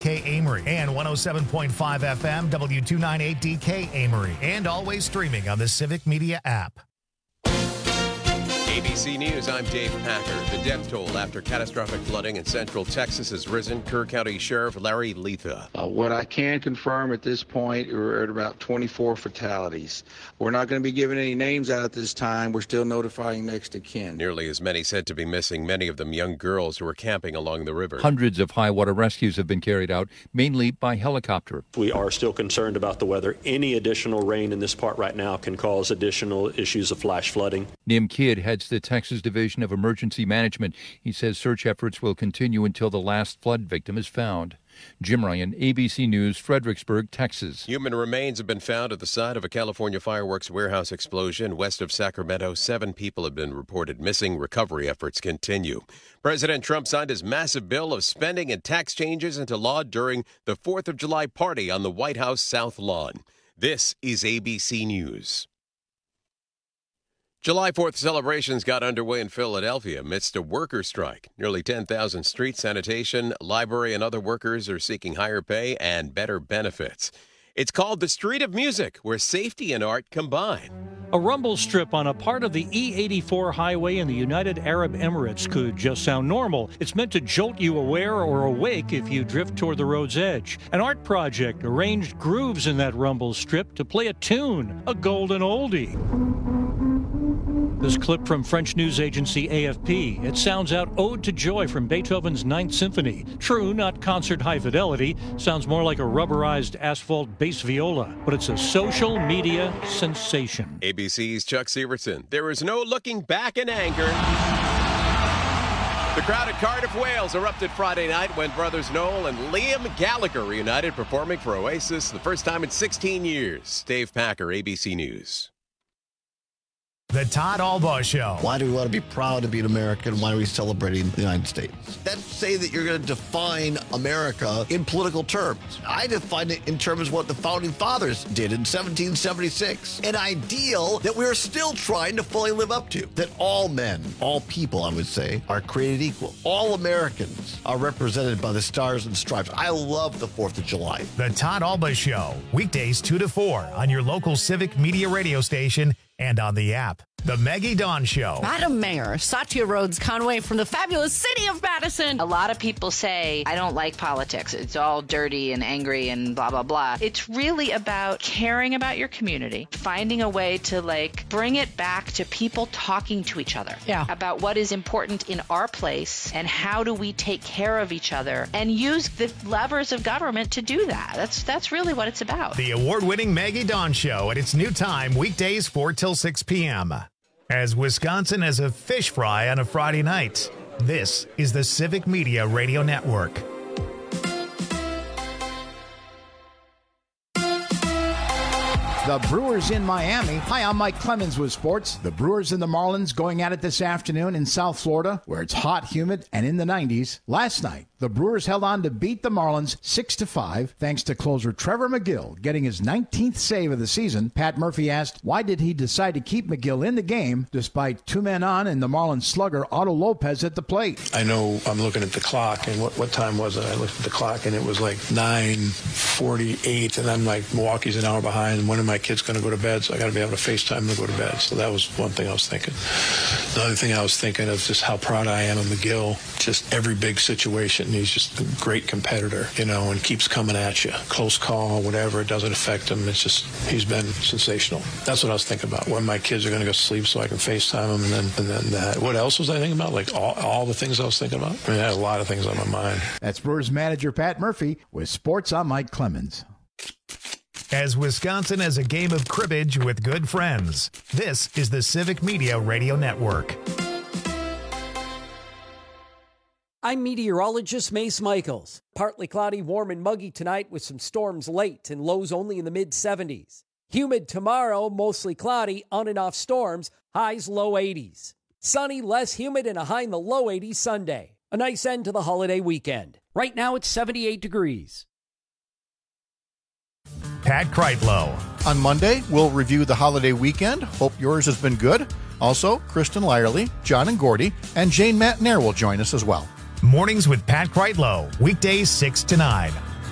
DK Amory, and 107.5 FM W298DK Amory, and always streaming on the Civic Media app. ABC News, I'm Dave Packer. The death toll after catastrophic flooding in central Texas has risen. Kerr County Sheriff Larry Letha. What I can confirm at this point, we're at about 24 fatalities. We're not going to be giving any names out at this time. We're still notifying next of kin. Nearly as many said to be missing, many of them young girls who were camping along the river. Hundreds of high water rescues have been carried out, mainly by helicopter. We are still concerned about the weather. Any additional rain in this part right now can cause additional issues of flash flooding. Nim Kidd heads the Texas Division of Emergency Management. He says search efforts will continue until the last flood victim is found. Jim Ryan, ABC News, Fredericksburg, Texas. Human remains have been found at the site of a California fireworks warehouse explosion west of Sacramento. 7 people have been reported missing. Recovery efforts continue. President Trump signed his massive bill of spending and tax changes into law during the 4th of July party on the White House South Lawn. This is ABC News. July 4th celebrations got underway in Philadelphia amidst a worker strike. Nearly 10,000 street, sanitation, library, and other workers are seeking higher pay and better benefits. It's called the Street of Music, where safety and art combine. A rumble strip on a part of the E84 highway in the United Arab Emirates could just sound normal. It's meant to jolt you aware or awake if you drift toward the road's edge. An art project arranged grooves in that rumble strip to play a tune, a golden oldie. This clip from French news agency AFP. It sounds out Ode to Joy from Beethoven's Ninth Symphony. True, not concert high fidelity. Sounds more like a rubberized asphalt bass viola. But it's a social media sensation. ABC's Chuck Severson. There is no looking back in anger. The crowd at Cardiff, Wales erupted Friday night when brothers Noel and Liam Gallagher reunited performing for Oasis the first time in 16 years. Dave Packer, ABC News. The Todd Albaugh Show. Why do we want to be proud to be an American? Why are we celebrating the United States? Let's say that you're going to define America in political terms. I define it in terms of what the Founding Fathers did in 1776. An ideal that we're still trying to fully live up to. That all men, all people, I would say, are created equal. All Americans are represented by the stars and stripes. I love the 4th of July. The Todd Albaugh Show. Weekdays 2 to 4 on your local Civic Media radio station and on the app. The Maggie Dawn Show. Madam Mayor, Satya Rhodes Conway from the fabulous city of Madison. A lot of people say, I don't like politics. It's all dirty and angry and blah, blah, blah. It's really about caring about your community, finding a way to bring it back to people talking to each other about what is important in our place and how do we take care of each other and use the levers of government to do that. That's really what it's about. The award-winning Maggie Dawn Show at its new time, weekdays 4 till 6 p.m. As Wisconsin has a fish fry on a Friday night, this is the Civic Media Radio Network. The Brewers in Miami. Hi, I'm Mike Clemens with sports. The Brewers and the Marlins going at it this afternoon in South Florida, where it's hot, humid, and in the 90s. Last night, the Brewers held on to beat the Marlins 6-5, thanks to closer Trevor McGill getting his 19th save of the season. Pat Murphy asked, why did he decide to keep McGill in the game despite 2 men on and the Marlins slugger Otto Lopez at the plate? I know I'm looking at the clock, and what time was it? I looked at the clock, and it was like 9:48, and I'm like, Milwaukee's an hour behind, and when are my kids going to go to bed? So I got to be able to FaceTime them to go to bed. So that was one thing I was thinking. The other thing I was thinking of just how proud I am of McGill. Just every big situation, he's just a great competitor, and keeps coming at you. Close call, whatever, it doesn't affect him. It's just, he's been sensational. That's what I was thinking about, when my kids are going to go to sleep so I can FaceTime them, and then that. What else was I thinking about? Like all the things I was thinking about? I mean, I had a lot of things on my mind. That's Brewers manager Pat Murphy with sports. I'm Mike Clemens. As Wisconsin has a game of cribbage with good friends, this is the Civic Media Radio Network. I'm meteorologist Mace Michaels. Partly cloudy, warm and muggy tonight with some storms late and lows only in the mid-70s. Humid tomorrow, mostly cloudy, on and off storms, highs low 80s. Sunny, less humid, and a high in the low 80s Sunday. A nice end to the holiday weekend. Right now it's 78 degrees. Pat Kreitlow. On Monday, we'll review the holiday weekend. Hope yours has been good. Also, Kristen Lyerly, John and Gordy, and Jane Matnair will join us as well. Mornings with Pat Kreitlow, weekdays 6 to 9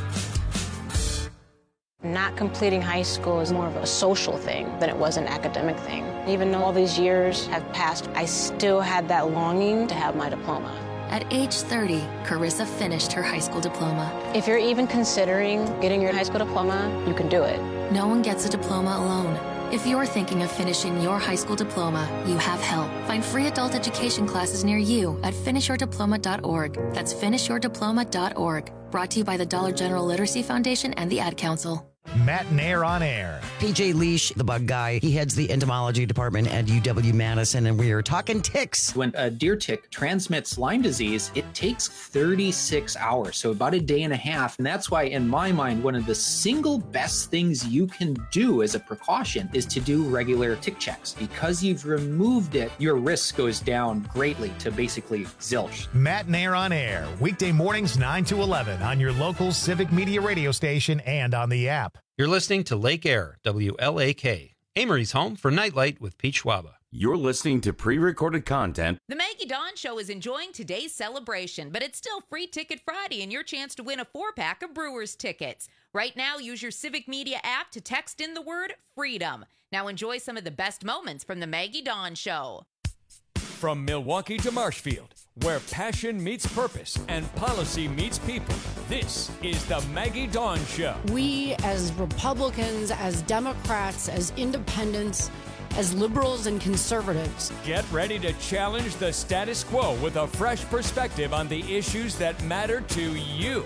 Not completing high school is more of a social thing than it was an academic thing. Even though all these years have passed, I still had that longing to have my diploma. At age 30, Carissa finished her high school diploma. If you're even considering getting your high school diploma, you can do it. No one gets a diploma alone. If you're thinking of finishing your high school diploma, you have help. Find free adult education classes near you at finishyourdiploma.org. That's finishyourdiploma.org. Brought to you by the Dollar General Literacy Foundation and the Ad Council. Matt Nair on air. PJ Leash, the bug guy, he heads the entomology department at UW-Madison, and we are talking ticks. When a deer tick transmits Lyme disease, it takes 36 hours, so about a day and a half. And that's why, in my mind, one of the single best things you can do as a precaution is to do regular tick checks. Because you've removed it, your risk goes down greatly to basically zilch. Matt Nair on air, weekday mornings 9 to 11 on your local Civic Media radio station and on the app. You're listening to Lake Air, WLAK, Amory's home for Nightlight with Pete Schwaba. You're listening to pre-recorded content. The Maggie Dawn Show is enjoying today's celebration, but it's still Free Ticket Friday and your chance to win a 4-pack of Brewers tickets. Right now, use your Civic Media app to text in the word FREEDOM. Now enjoy some of the best moments from the Maggie Dawn Show. From Milwaukee to Marshfield, where passion meets purpose and policy meets people, this is the Maggie Dawn Show. We, as Republicans, as Democrats, as independents, as liberals and conservatives, get ready to challenge the status quo with a fresh perspective on the issues that matter to you.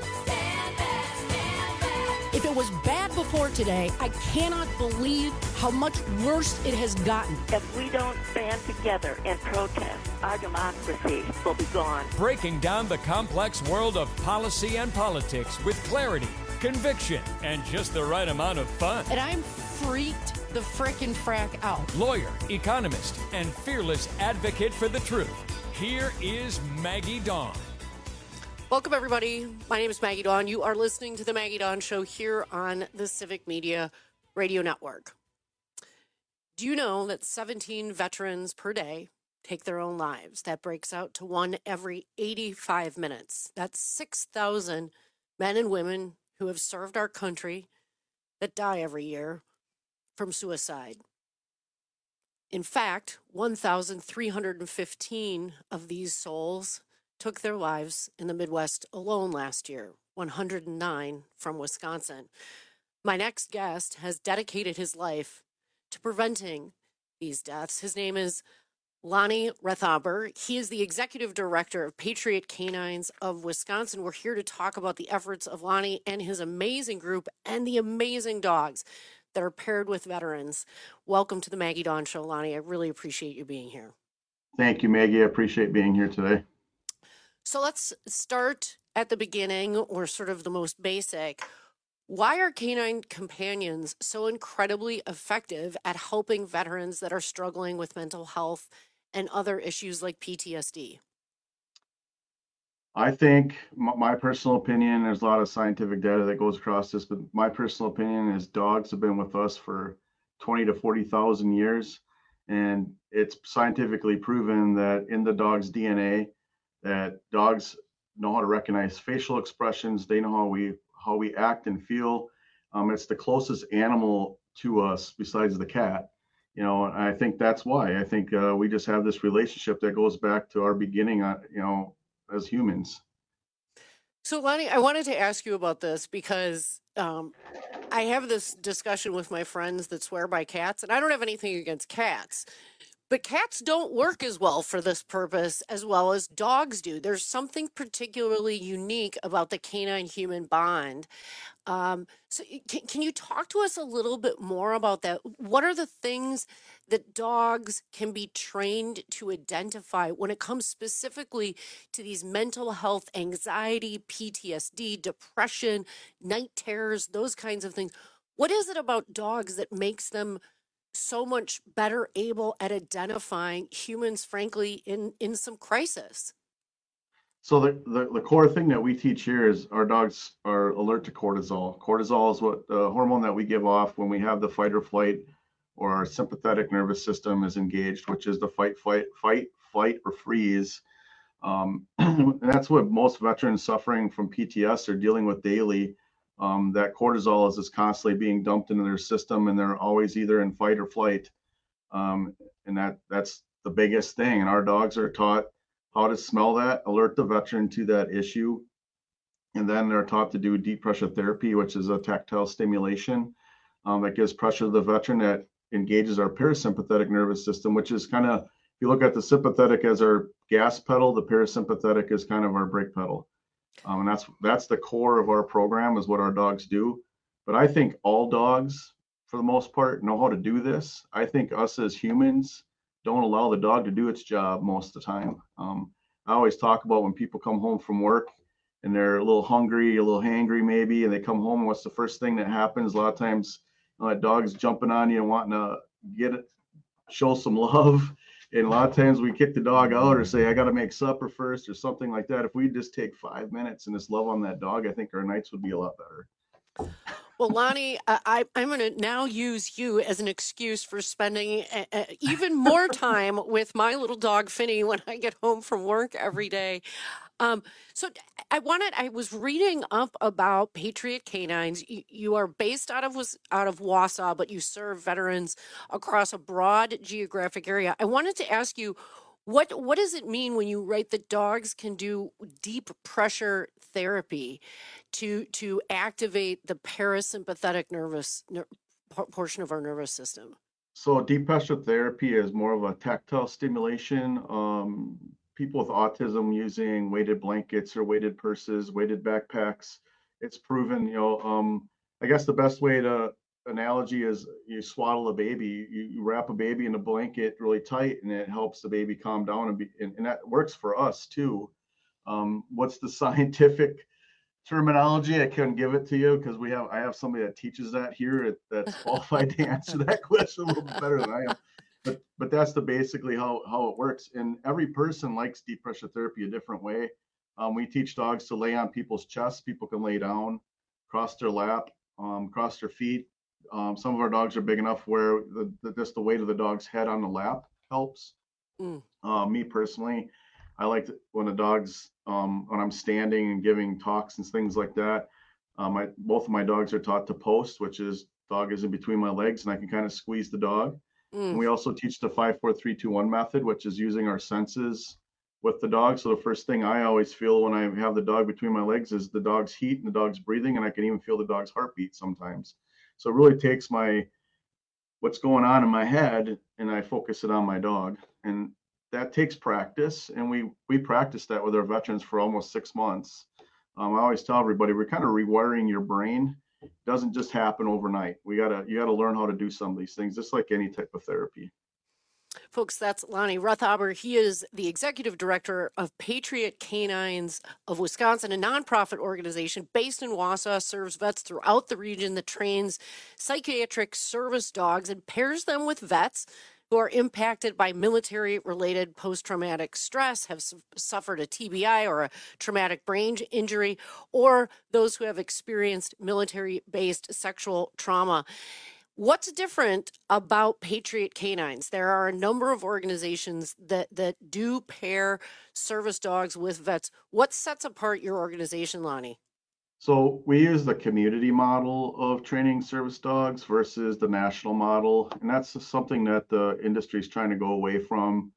If it was bad before today, I cannot believe how much worse it has gotten. If we don't band together and protest, our democracy will be gone. Breaking down the complex world of policy and politics with clarity, conviction, and just the right amount of fun. And I'm freaked the frickin' frack out. Lawyer, economist, and fearless advocate for the truth. Here is Maggie Dawn. Welcome, everybody. My name is Maggie Dawn. You are listening to the Maggie Dawn Show here on the Civic Media Radio Network. Do you know that 17 veterans per day take their own lives? That breaks out to one every 85 minutes. That's 6,000 men and women who have served our country that die every year from suicide. In fact, 1,315 of these souls took their lives in the Midwest alone last year, 109 from Wisconsin. My next guest has dedicated his life to preventing these deaths. His name is Lonnie Rethaber. He is the executive director of Patriot Canines of Wisconsin. We're here to talk about the efforts of Lonnie and his amazing group and the amazing dogs that are paired with veterans. Welcome to the Maggie Dawn Show, Lonnie. I really appreciate you being here. Thank you, Maggie. I appreciate being here today. So let's start at the beginning, or sort of the most basic. Why are canine companions so incredibly effective at helping veterans that are struggling with mental health and other issues like PTSD? I think my personal opinion, there's a lot of scientific data that goes across this, but my personal opinion is dogs have been with us for 20 to 40,000 years. And it's scientifically proven that in the dog's DNA, that dogs know how to recognize facial expressions. They know how we act and feel. It's the closest animal to us besides the cat, and I think that's why. I think we just have this relationship that goes back to our beginning, as humans. So, Lonnie, I wanted to ask you about this because I have this discussion with my friends that swear by cats, and I don't have anything against cats. But cats don't work as well for this purpose as well as dogs do. There's something particularly unique about the canine-human bond. So can you talk to us a little bit more about that? What are the things that dogs can be trained to identify when it comes specifically to these mental health, anxiety, PTSD, depression, night terrors, those kinds of things? What is it about dogs that makes them so much better able at identifying humans, frankly, in some crisis? So the core thing that we teach here is our dogs are alert to cortisol. Cortisol is what the hormone that we give off when we have the fight or flight, or our sympathetic nervous system is engaged, which is the fight, flight, or freeze. And that's what most veterans suffering from PTS are dealing with daily. that cortisol is just constantly being dumped into their system, and they're always either in fight or flight. And that's the biggest thing. And our dogs are taught how to smell that, alert the veteran to that issue. And then they're taught to do deep pressure therapy, which is a tactile stimulation that gives pressure to the veteran that engages our parasympathetic nervous system, which is kind of, if you look at the sympathetic as our gas pedal, the parasympathetic is kind of our brake pedal. And that's the core of our program, is what our dogs do. But I think all dogs, for the most part, know how to do this. I think us as humans don't allow the dog to do its job most of the time. I always talk about when people come home from work and they're a little hungry, a little hangry maybe, and they come home, and what's the first thing that happens? A lot of times, that dog's jumping on you and wanting to show some love. And a lot of times we kick the dog out or say, I got to make supper first or something like that. If we just take 5 minutes and just love on that dog, I think our nights would be a lot better. Well, Lonnie, I'm going to now use you as an excuse for spending even more time with my little dog, Finny, when I get home from work every day. So I was reading up about Patriot Canines. You are based out of Wausau, but you serve veterans across a broad geographic area. I wanted to ask you, what does it mean when you write that dogs can do deep pressure therapy to activate the parasympathetic portion of our nervous system? So deep pressure therapy is more of a tactile stimulation. People with autism using weighted blankets or weighted purses, weighted backpacks. It's proven, I guess the best way to analogy is you swaddle a baby, you wrap a baby in a blanket really tight, and it helps the baby calm down and that works for us too. What's the scientific terminology? I couldn't give it to you because I have somebody that teaches that here that's qualified to answer that question a little bit better than I am. But that's basically how it works. And every person likes deep pressure therapy a different way. We teach dogs to lay on people's chests. People can lay down, cross their lap, cross their feet. Some of our dogs are big enough where just the weight of the dog's head on the lap helps. Me personally, I like when the dogs, when I'm standing and giving talks and things like that. Both of my dogs are taught to post, which is dog is in between my legs and I can kind of squeeze the dog. And we also teach the 5-4-3-2-1 method, which is using our senses with the dog. So the first thing I always feel when I have the dog between my legs is the dog's heat and the dog's breathing, and I can even feel the dog's heartbeat sometimes. So it really takes what's going on in my head and I focus it on my dog. And that takes practice. And we practice that with our veterans for almost 6 months. I always tell everybody, we're kind of rewiring your brain. It doesn't just happen overnight. You gotta learn how to do some of these things, just like any type of therapy. Folks, that's Lonnie Ruthaber. He is the executive director of Patriot Canines of Wisconsin, a nonprofit organization based in Wausau, serves vets throughout the region that trains psychiatric service dogs and pairs them with vets who are impacted by military-related post-traumatic stress, have suffered a TBI or a traumatic brain injury, or those who have experienced military-based sexual trauma. What's different about Patriot Canines? There are a number of organizations that do pair service dogs with vets. What sets apart your organization, Lonnie? So we use the community model of training service dogs versus the national model. And that's something that the industry is trying to go away from,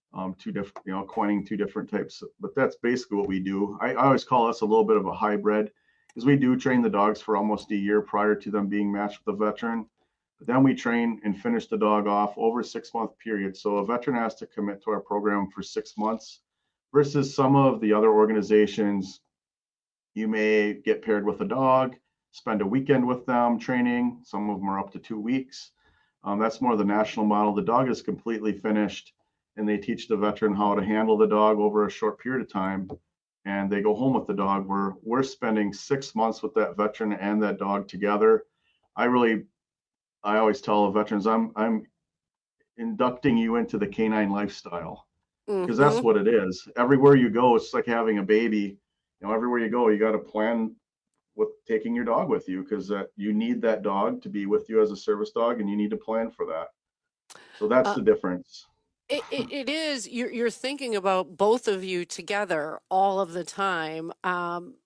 coining two different types. But that's basically what we do. I always call us a little bit of a hybrid, because we do train the dogs for almost a year prior to them being matched with a veteran. But then we train and finish the dog off over a 6-month period. So a veteran has to commit to our program for 6 months versus some of the other organizations. You may get paired with a dog, spend a weekend with them training. Some of them are up to 2 weeks. That's more the national model. The dog is completely finished and they teach the veteran how to handle the dog over a short period of time. And they go home with the dog. We're spending 6 months with that veteran and that dog together. I always tell the veterans, I'm inducting you into the canine lifestyle, because that's what it is. Everywhere you go, it's like having a baby. Everywhere you go, you got to plan with taking your dog with you, because you need that dog to be with you as a service dog, and you need to plan for that. So that's the difference. It is. You're thinking about both of you together all of the time.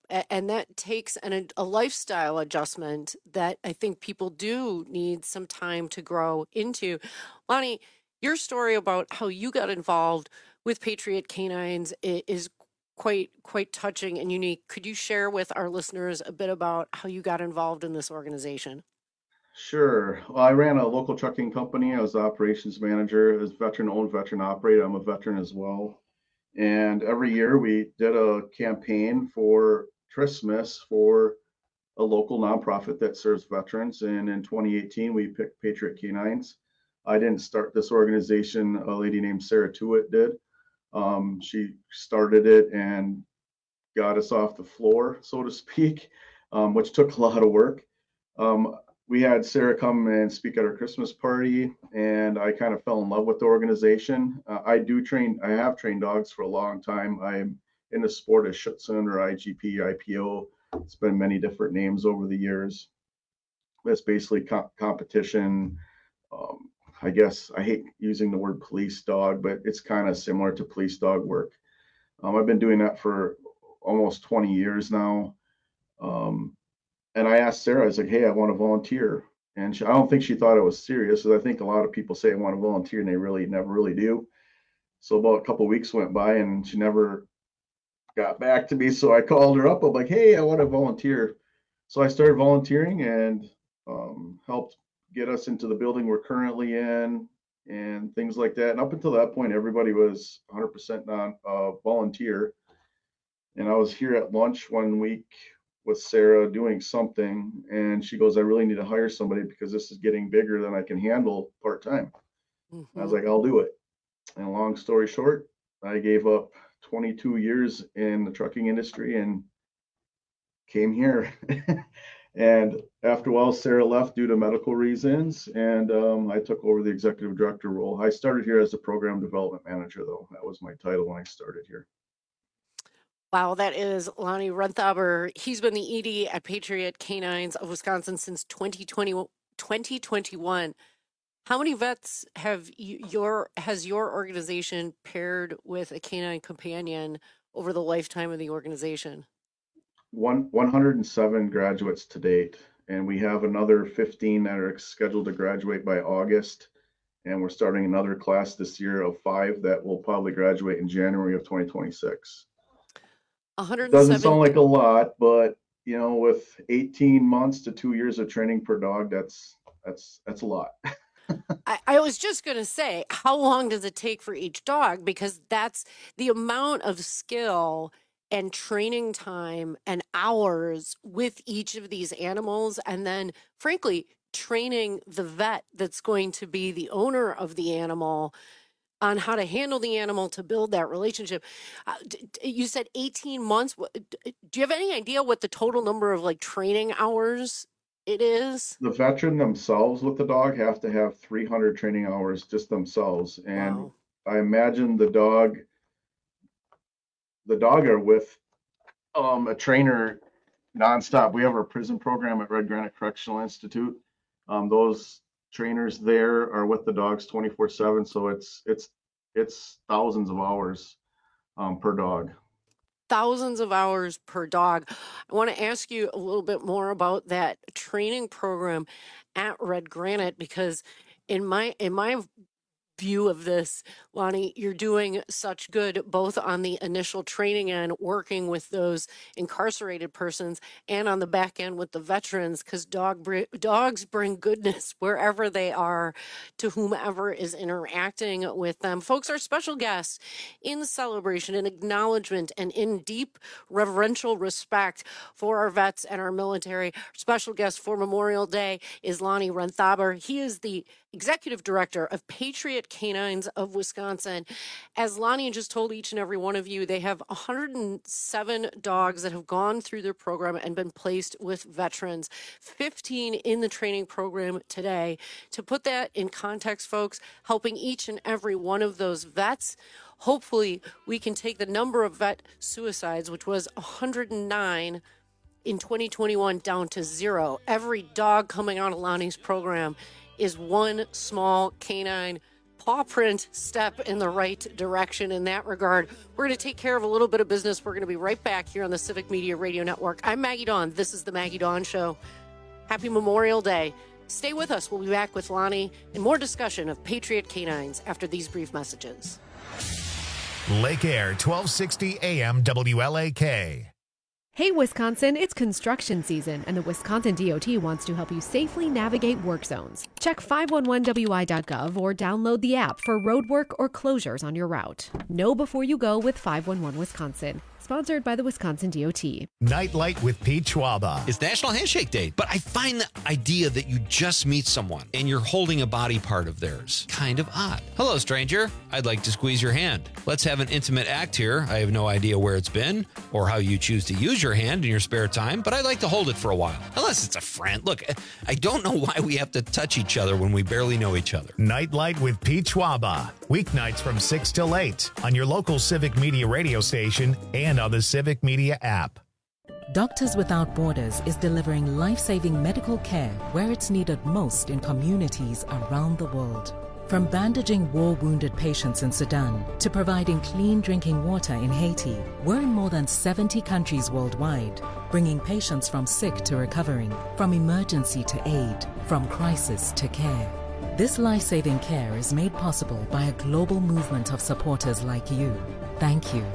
And that takes a lifestyle adjustment that I think people do need some time to grow into. Lonnie, your story about how you got involved with Patriot Canines is quite touching and unique. Could you share with our listeners a bit about how you got involved in this organization? Sure. Well, I ran a local trucking company. I was the operations manager. It was veteran-owned, veteran-operated. I'm a veteran as well. And every year we did a campaign for Christmas for a local nonprofit that serves veterans. And in 2018, we picked Patriot Canines. I didn't start this organization. A lady named Sarah Tewitt did. She started it and got us off the floor, so to speak, which took a lot of work. We had Sarah come and speak at our Christmas party, and I kind of fell in love with the organization. I have trained dogs for a long time. I'm in the sport of Schutzhund or IGP, IPO. It's been many different names over the years. It's basically competition. I guess I hate using the word police dog, but it's kind of similar to police dog work. I've been doing that for almost 20 years now. And I asked Sarah, I was like, hey, I want to volunteer. And I don't think she thought it was serious, because I think a lot of people say I want to volunteer and they never really do. So about a couple of weeks went by and she never got back to me. So I called her up. I'm like, hey, I want to volunteer. So I started volunteering and helped get us into the building we're currently in and things like that. And up until that point, everybody was 100% volunteer. And I was here at lunch one week with Sarah doing something, and she goes, I really need to hire somebody because this is getting bigger than I can handle part-time. I was like, I'll do it. And long story short, I gave up 22 years in the trucking industry and came here. And after a while, Sarah left due to medical reasons, and I took over the executive director role. I started here as a program development manager, though. That was my title when I started here. Wow, that is Lonnie Renthaber. He's been the ED at Patriot Canines of Wisconsin since 2021. How many vets has your organization paired with a canine companion over the lifetime of the organization? 107 graduates to date, and we have another 15 that are scheduled to graduate by August. And we're starting another class this year of 5 that will probably graduate in January of 2026. Doesn't sound like a lot, but with 18 months to 2 years of training per dog, that's a lot. I was just going to say, how long does it take for each dog? Because that's the amount of skill and training time and hours with each of these animals. And then, frankly, training the vet that's going to be the owner of the animal on how to handle the animal to build that relationship. You said 18 months. Do you have any idea what the total number of training hours it is? The veteran themselves with the dog have to have 300 training hours just themselves. And wow. I imagine the dog are with a trainer nonstop. We have our prison program at Red Granite Correctional Institute. Those trainers there are with the dogs 24/7, so it's thousands of hours per dog. Thousands of hours per dog. I want to ask you a little bit more about that training program at Red Granite, because in my view of this, Lonnie, you're doing such good both on the initial training end, working with those incarcerated persons, and on the back end with the veterans, because dogs bring goodness wherever they are to whomever is interacting with them. Folks, our special guests in celebration and acknowledgement and in deep reverential respect for our vets and our military. Our special guest for Memorial Day is Lonnie Renthaber. He is the Executive Director of Patriot Canines of Wisconsin. As Lonnie just told each and every one of you, they have 107 dogs that have gone through their program and been placed with veterans, 15 in the training program today. To put that in context, folks, helping each and every one of those vets, hopefully we can take the number of vet suicides, which was 109 in 2021, down to 0. Every dog coming out of Lonnie's program is one small canine paw print step in the right direction in that regard. We're going to take care of a little bit of business. We're going to be right back here on the Civic Media Radio Network. I'm Maggie Dawn. This is the Maggie Dawn Show. Happy Memorial Day. Stay with us. We'll be back with Lonnie and more discussion of Patriot Canines after these brief messages. Lake Air, 1260 AM WLAK. Hey, Wisconsin, it's construction season, and the Wisconsin DOT wants to help you safely navigate work zones. Check 511wi.gov or download the app for road work or closures on your route. Know before you go with 511 Wisconsin. Sponsored by the Wisconsin DOT. Nightlight with Pete Schwaba. It's National Handshake Day, but I find the idea that you just meet someone and you're holding a body part of theirs kind of odd. Hello, stranger. I'd like to squeeze your hand. Let's have an intimate act here. I have no idea where it's been or how you choose to use your hand in your spare time, but I'd like to hold it for a while. Unless it's a friend. Look, I don't know why we have to touch each other when we barely know each other. Nightlight with Pete Schwaba. Weeknights from 6 till 8 on your local Civic Media radio station and on the Civic Media app. Doctors Without Borders is delivering life-saving medical care where it's needed most in communities around the world. From bandaging war-wounded patients in Sudan to providing clean drinking water in Haiti, we're in more than 70 countries worldwide, bringing patients from sick to recovering, from emergency to aid, from crisis to care. This life-saving care is made possible by a global movement of supporters like you. Thank you.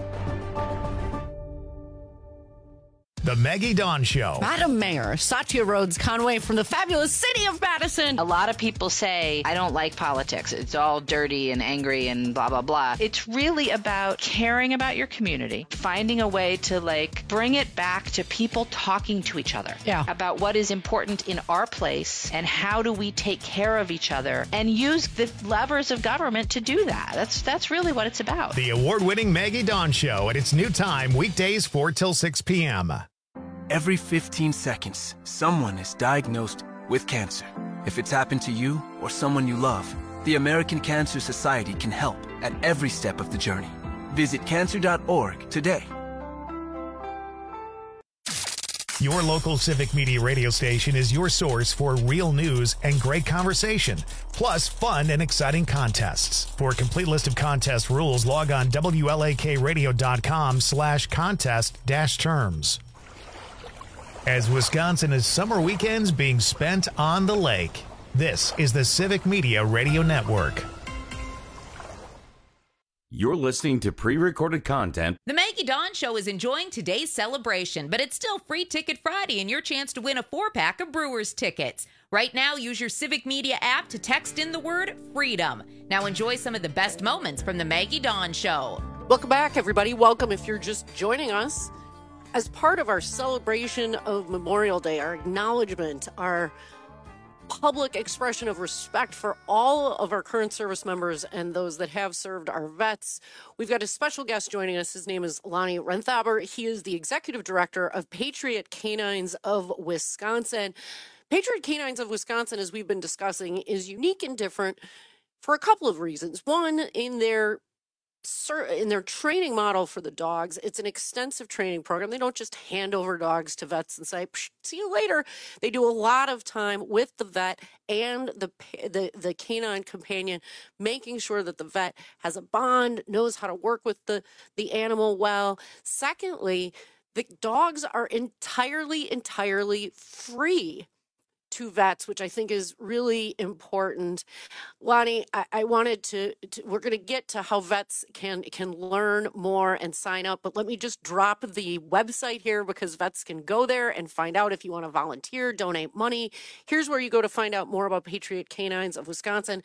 The Maggie Dawn Show. Madam Mayor, Satya Rhodes Conway from the fabulous city of Madison. A lot of people say, I don't like politics. It's all dirty and angry and blah, blah, blah. It's really about caring about your community, finding a way to bring it back to people talking to each other about what is important in our place and how do we take care of each other and use the levers of government to do that. That's really what it's about. The award-winning Maggie Dawn Show at its new time, weekdays 4 till 6 p.m. Every 15 seconds, someone is diagnosed with cancer. If it's happened to you or someone you love, the American Cancer Society can help at every step of the journey. Visit cancer.org today. Your local Civic Media radio station is your source for real news and great conversation, plus fun and exciting contests. For a complete list of contest rules, log on WLAKradio.com/contest-terms. As Wisconsin is summer weekends being spent on the lake, this is the Civic Media Radio Network. You're listening to pre-recorded content. The Maggie Dawn Show is enjoying today's celebration, but it's still Free Ticket Friday and your chance to win a 4-pack of Brewers tickets. Right now, use your Civic Media app to text in the word FREEDOM. Now enjoy some of the best moments from the Maggie Dawn Show. Welcome back, everybody. Welcome if you're just joining us. As part of our celebration of Memorial Day, our acknowledgement, our public expression of respect for all of our current service members and those that have served, our vets, we've got a special guest joining us. His name is Lonnie Renthaber. He is the executive director of Patriot Canines of Wisconsin. Patriot Canines of Wisconsin, as we've been discussing, is unique and different for a couple of reasons. One, in their training model for the dogs, it's an extensive training program. They don't just hand over dogs to vets and say, see you later. They do a lot of time with the vet and the canine companion, making sure that the vet has a bond, knows how to work with the animal well. Secondly, the dogs are entirely free to vets, which I think is really important. Lonnie, I wanted to we're going to get to how vets can learn more and sign up, but let me just drop the website here because vets can go there and find out if you want to volunteer, donate money. Here's where you go to find out more about Patriot Canines of Wisconsin,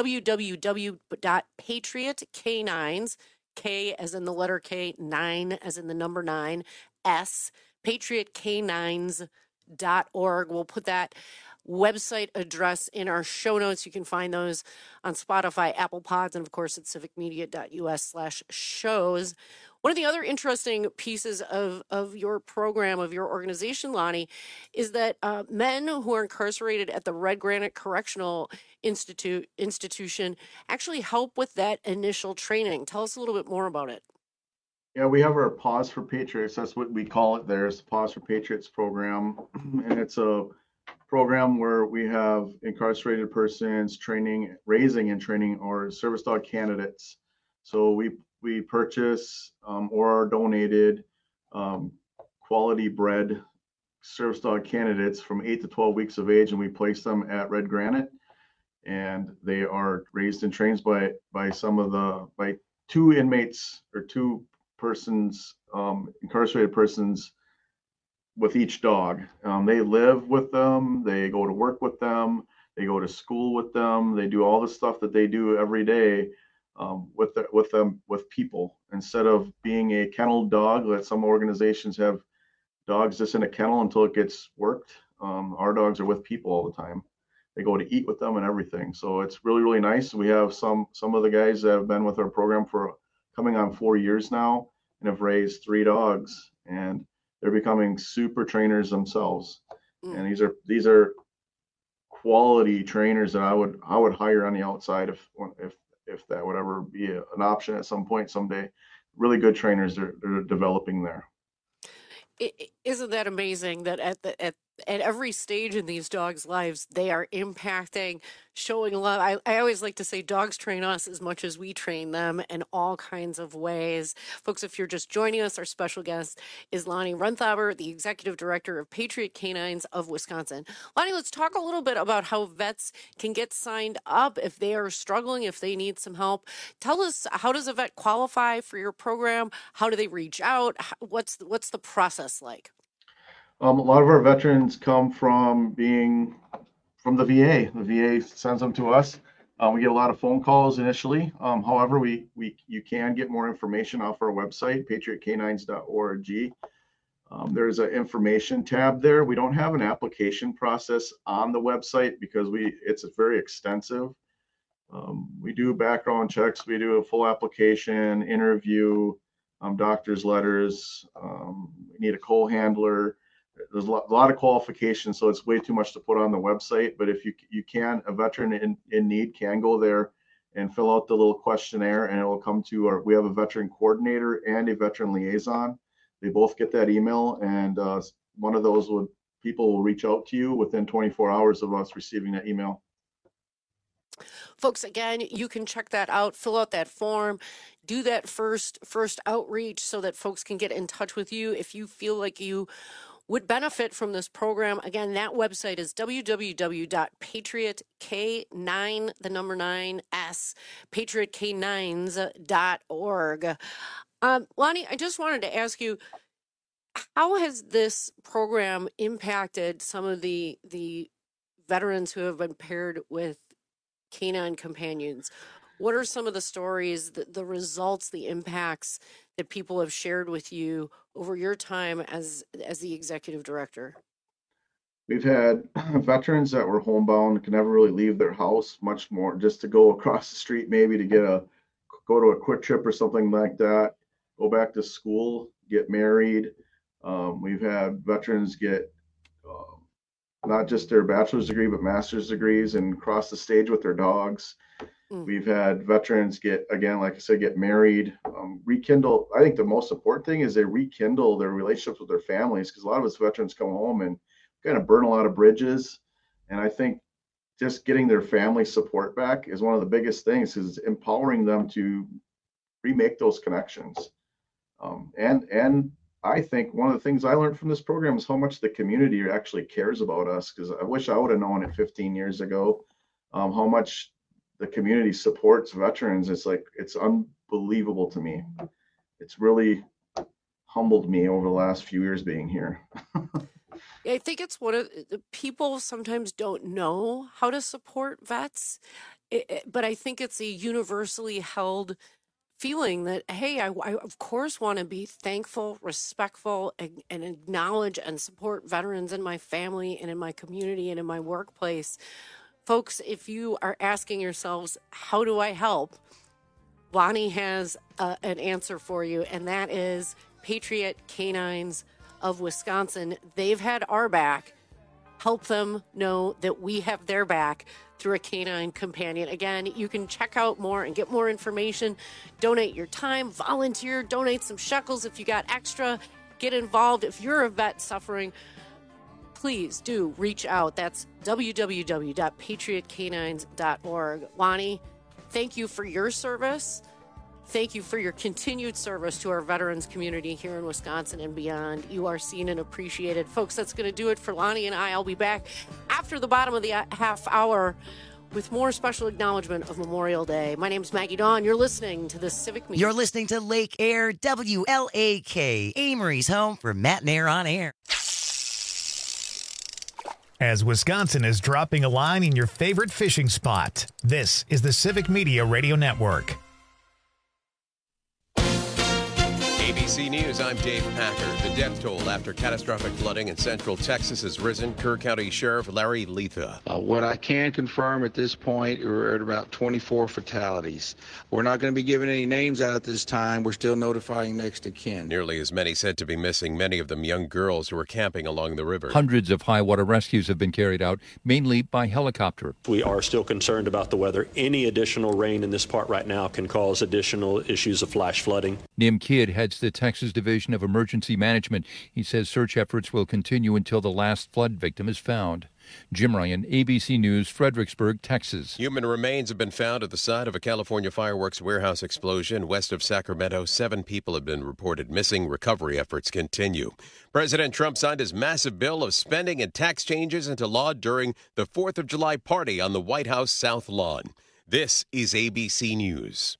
www.patriotcanines, K as in the letter K, 9 as in the number 9, S, patriotcanines.org. We'll put that website address in our show notes. You can find those on Spotify, Apple Pods, and of course at civicmedia.us/shows. One of the other interesting pieces of your program, of your organization, Lonnie, is that men who are incarcerated at the Red Granite Correctional Institution actually help with that initial training. Tell us a little bit more about it. Yeah, we have our Pause for Patriots. That's what we call it there. It's the Pause for Patriots program. And it's a program where we have incarcerated persons raising and training our service dog candidates. So we purchase or are donated quality bred service dog candidates from 8 to 12 weeks of age, and we place them at Red Granite, and they are raised and trained by two inmates or two persons, incarcerated persons with each dog. They live with them, they go to work with them, they go to school with them, they do all the stuff that they do every day with people, instead of being a kennel dog that some organizations have dogs just in a kennel until it gets worked. Our dogs are with people all the time. They go to eat with them and everything. So it's really, really nice. We have some of the guys that have been with our program for coming on 4 years now and have raised 3 dogs, and they're becoming super trainers themselves. And these are quality trainers that I would hire on the outside if that would ever be an option at some point someday. Really good trainers they're developing there. Isn't that amazing that at every stage in these dogs' lives, they are impacting, showing love. I always like to say dogs train us as much as we train them in all kinds of ways. Folks, if you're just joining us, our special guest is Lonnie Renthaber, the Executive Director of Patriot Canines of Wisconsin. Lonnie, let's talk a little bit about how vets can get signed up if they are struggling, if they need some help. Tell us, how does a vet qualify for your program? How do they reach out? What's the process like? A lot of our veterans come from the VA. The VA sends them to us. We get a lot of phone calls initially. However, you can get more information off our website, patriotcanines.org. There's an information tab there. We don't have an application process on the website because it's very extensive. We do background checks. We do a full application, interview, doctor's letters. We need a co-handler. There's a lot of qualifications, so it's way too much to put on the website. But if you can, a veteran in need can go there and fill out the little questionnaire, and it will come to we have a veteran coordinator and a veteran liaison. They both get that email, and one of those people will reach out to you within 24 hours of us receiving that email. Folks, again, you can check that out, fill out that form, do that first outreach so that folks can get in touch with you if you feel like you would benefit from this program. Again, that website is www.patriotk9, the number 9s, patriotk9s.org. Lonnie, I just wanted to ask you, how has this program impacted some of the veterans who have been paired with canine companions? What are some of the stories, the results, the impacts that people have shared with you over your time as the executive director? We've had veterans that were homebound, could never really leave their house much more, just to go across the street, maybe to go to a quick trip or something like that, go back to school, get married. We've had veterans get not just their bachelor's degree, but master's degrees and cross the stage with their dogs. We've had veterans get married, rekindle. I think the most important thing is they rekindle their relationships with their families, because a lot of us veterans come home and kind of burn a lot of bridges. And I think just getting their family support back is one of the biggest things, is empowering them to remake those connections. And I think one of the things I learned from this program is how much the community actually cares about us, because I wish I would have known it 15 years ago, how much the community supports veterans. It's unbelievable to me. It's really humbled me over the last few years being here. I think it's one of the people sometimes don't know how to support vets, but I think it's a universally held feeling that, hey, I of course want to be thankful, respectful, and acknowledge and support veterans in my family and in my community and in my workplace. Folks, if you are asking yourselves, how do I help? Lonnie has an answer for you, and that is Patriot Canines of Wisconsin. They've had our back. Help them know that we have their back through a canine companion. Again, you can check out more and get more information. Donate your time, volunteer, donate some shekels if you got extra. Get involved. If you're a vet suffering, please do reach out. That's www.patriotcanines.org. Lonnie, thank you for your service. Thank you for your continued service to our veterans community here in Wisconsin and beyond. You are seen and appreciated. Folks, that's going to do it for Lonnie and I. I'll be back after the bottom of the half hour with more special acknowledgement of Memorial Day. My name is Maggie Dawn. You're listening to the Civic Media. You're listening to Lake Air WLAK, Amory's home for Matt and Air on Air. As Wisconsin is dropping a line in your favorite fishing spot, this is the Civic Media Radio Network. ABC News, I'm Dave Packer. The death toll after catastrophic flooding in central Texas has risen. Kerr County Sheriff Larry Letha. What I can confirm at this point, we're at about 24 fatalities. We're not going to be giving any names out at this time. We're still notifying next of kin. Nearly as many said to be missing, many of them young girls who were camping along the river. Hundreds of high water rescues have been carried out, mainly by helicopter. We are still concerned about the weather. Any additional rain in this part right now can cause additional issues of flash flooding. Nim Kidd heads the Texas Division of Emergency Management. He says search efforts will continue until the last flood victim is found. Jim Ryan, ABC News, Fredericksburg, Texas. Human remains have been found at the site of a California fireworks warehouse explosion west of Sacramento. 7 people have been reported missing. Recovery efforts continue. President Trump signed his massive bill of spending and tax changes into law during the 4th of July party on the White House South Lawn. This is ABC News.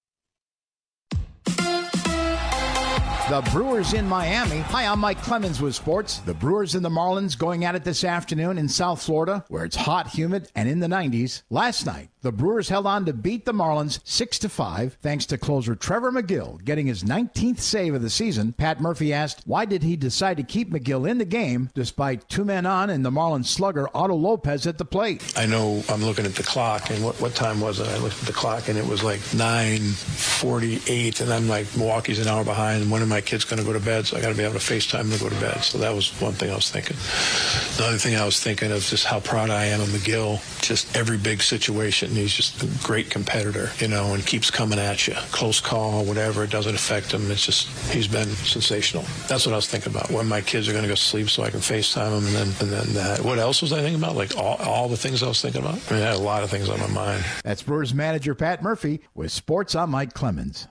The Brewers in Miami. Hi, I'm Mike Clemens with sports. The Brewers and the Marlins going at it this afternoon in South Florida, where it's hot, humid, and in the 90s. Last night, the Brewers held on to beat the Marlins 6-5, thanks to closer Trevor McGill getting his 19th save of the season. Pat Murphy asked, why did he decide to keep McGill in the game despite 2 men on and the Marlins slugger Otto Lopez at the plate? I know I'm looking at the clock, and what time was it? I looked at the clock, and it was like 9:48, and I'm like, Milwaukee's an hour behind, and one of my kids going to go to bed, so I got to be able to FaceTime to go to bed. So that was one thing I was thinking. The other thing I was thinking of just how proud I am of McGill. Just every big situation, he's just a great competitor, and keeps coming at you. Close call, whatever, it doesn't affect him. It's just, he's been sensational. That's what I was thinking about, when my kids are going to go to sleep so I can FaceTime them, and then that. What else was I thinking about? Like all the things I was thinking about? I mean, I had a lot of things on my mind. That's Brewers manager Pat Murphy with sports. I'm Mike Clemens.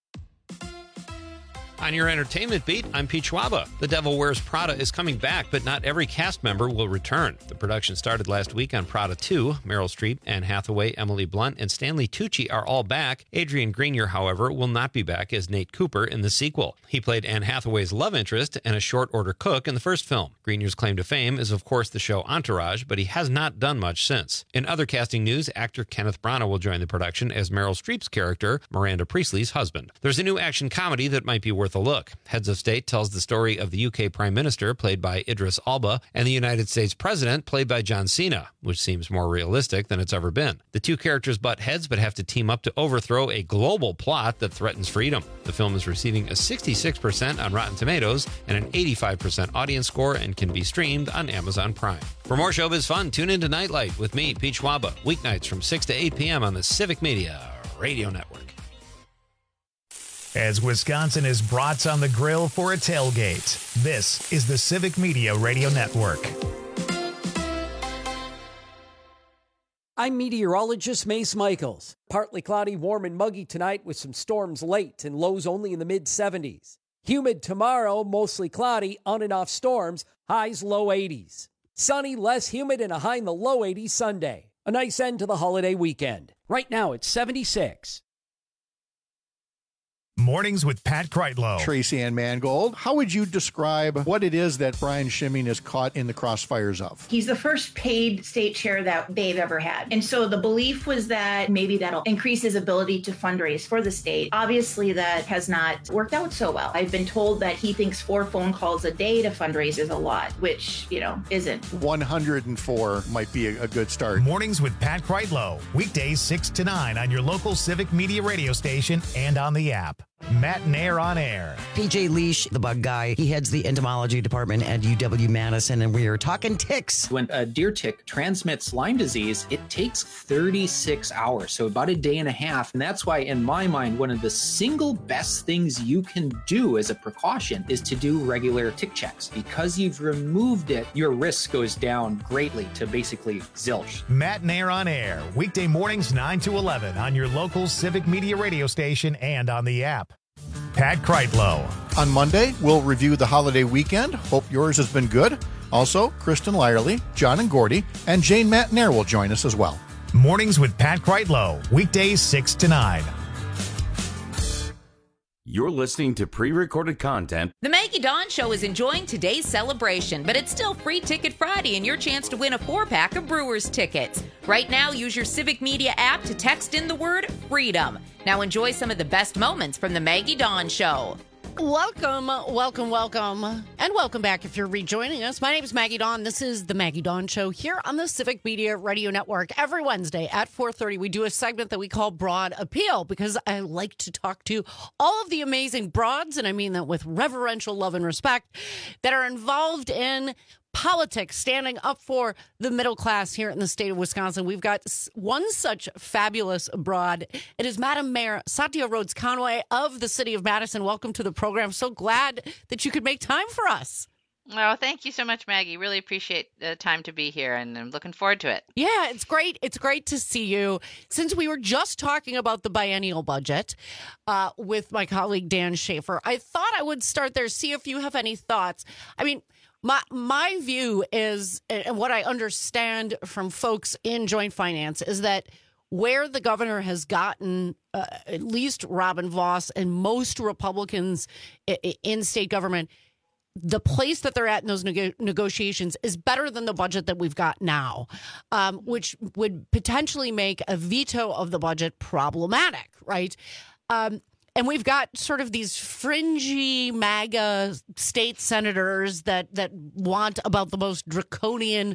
On your entertainment beat, I'm Pete Schwaba. The Devil Wears Prada is coming back, but not every cast member will return. The production started last week on Prada 2. Meryl Streep, Anne Hathaway, Emily Blunt, and Stanley Tucci are all back. Adrian Grenier, however, will not be back as Nate Cooper in the sequel. He played Anne Hathaway's love interest and a short-order cook in the first film. Grenier's claim to fame is, of course, the show Entourage, but he has not done much since. In other casting news, actor Kenneth Branagh will join the production as Meryl Streep's character, Miranda Priestley's husband. There's a new action comedy that might be worth a look. Heads of State tells the story of the UK Prime Minister, played by Idris Elba, and the United States President, played by John Cena, which seems more realistic than it's ever been. The two characters butt heads but have to team up to overthrow a global plot that threatens freedom. The film is receiving a 66% on Rotten Tomatoes and an 85% audience score and can be streamed on Amazon Prime. For more showbiz fun, tune into Nightlight with me, Pete Schwaba, weeknights from 6 to 8 p.m. on the Civic Media Radio Network. As Wisconsin is brats on the grill for a tailgate, this is the Civic Media Radio Network. I'm meteorologist Mace Michaels. Partly cloudy, warm, and muggy tonight with some storms late and lows only in the mid-70s. Humid tomorrow, mostly cloudy, on and off storms, highs low 80s. Sunny, less humid, and a high in the low 80s Sunday. A nice end to the holiday weekend. Right now it's 76. Mornings with Pat Kreitlow. Tracy Ann Mangold, how would you describe what it is that Brian Schimming is caught in the crossfires of? He's the first paid state chair that they've ever had. And so the belief was that maybe that'll increase his ability to fundraise for the state. Obviously, that has not worked out so well. I've been told that he thinks 4 phone calls a day to fundraise is a lot, which, isn't. 104 might be a good start. Mornings with Pat Kreitlow. Weekdays 6 to 9 on your local Civic Media radio station and on the app. Matt Nair on air. PJ Leash, the bug guy, he heads the entomology department at UW-Madison, and we are talking ticks. When a deer tick transmits Lyme disease, it takes 36 hours, so about a day and a half. And that's why, in my mind, one of the single best things you can do as a precaution is to do regular tick checks. Because you've removed it, your risk goes down greatly to basically zilch. Matt Nair on air, weekday mornings 9 to 11 on your local Civic Media radio station and on the app. Pat Kreitlow. On Monday, we'll review the holiday weekend. Hope yours has been good. Also, Kristen Lyerly, John and Gordy, and Jane Matt Nair will join us as well. Mornings with Pat Kreitlow, weekdays 6 to 9. You're listening to pre-recorded content. The Maggie Dawn Show is enjoying today's celebration, but it's still Free Ticket Friday and your chance to win a 4-pack of Brewers tickets. Right now, use your Civic Media app to text in the word FREEDOM. Now enjoy some of the best moments from the Maggie Dawn Show. Welcome, and welcome back if you're rejoining us. My name is Maggie Dawn. This is the Maggie Dawn Show here on the Civic Media Radio Network. Every Wednesday at 4:30, we do a segment that we call Broad Appeal because I like to talk to all of the amazing broads, and I mean that with reverential love and respect, that are involved in politics, standing up for the middle class here in the state of Wisconsin. We've got one such fabulous broad. It is Madam Mayor Satya Rhodes Conway of the city of Madison. Welcome to the program. So glad that you could make time for us. Well, thank you so much, Maggie. Really appreciate the time to be here, and I'm looking forward to it. Yeah, it's great. It's great to see you. Since we were just talking about the biennial budget with my colleague Dan Schaefer, I thought I would start there, see if you have any thoughts. I mean, my view is, and what I understand from folks in joint finance, is that where the governor has gotten at least Robin Vos and most Republicans in state government, the place that they're at in those negotiations is better than the budget that we've got now, which would potentially make a veto of the budget problematic, right? And we've got sort of these fringy MAGA state senators that want about the most draconian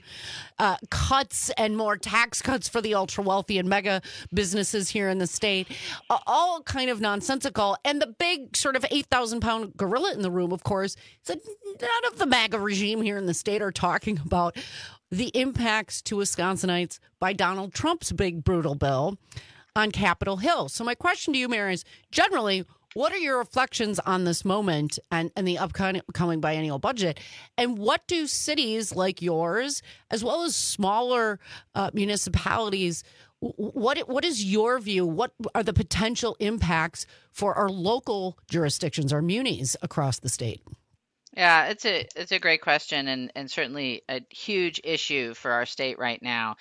cuts and more tax cuts for the ultra wealthy and mega businesses here in the state, all kind of nonsensical. And the big sort of 8,000-pound gorilla in the room, of course, is that none of the MAGA regime here in the state are talking about the impacts to Wisconsinites by Donald Trump's big brutal bill on Capitol Hill. So my question to you, Mayor, is generally, what are your reflections on this moment and the upcoming biennial budget? And what do cities like yours, as well as smaller municipalities, what is your view? What are the potential impacts for our local jurisdictions, our munis across the state? Yeah, it's a great question and certainly a huge issue for our state right now.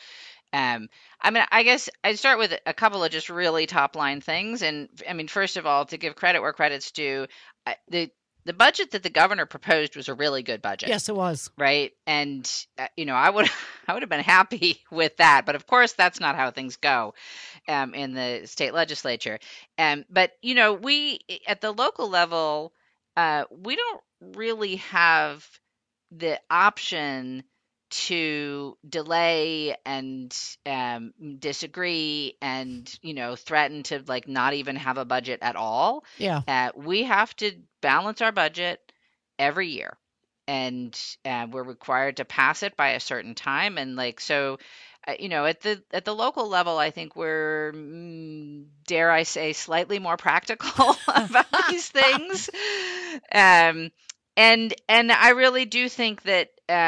I mean, I guess I'd start with a couple of just really top line things. And I mean, first of all, to give credit where credit's due, the budget that the governor proposed was a really good budget. Yes, it was. Right. And, I would have been happy with that. But of course, that's not how things go in the state legislature. But, we at the local level, we don't really have the option to delay and disagree and, threaten to not even have a budget at all. Yeah. We have to balance our budget every year, and we're required to pass it by a certain time. And so, at the local level, I think we're, dare I say, slightly more practical about these things. And I really do think that,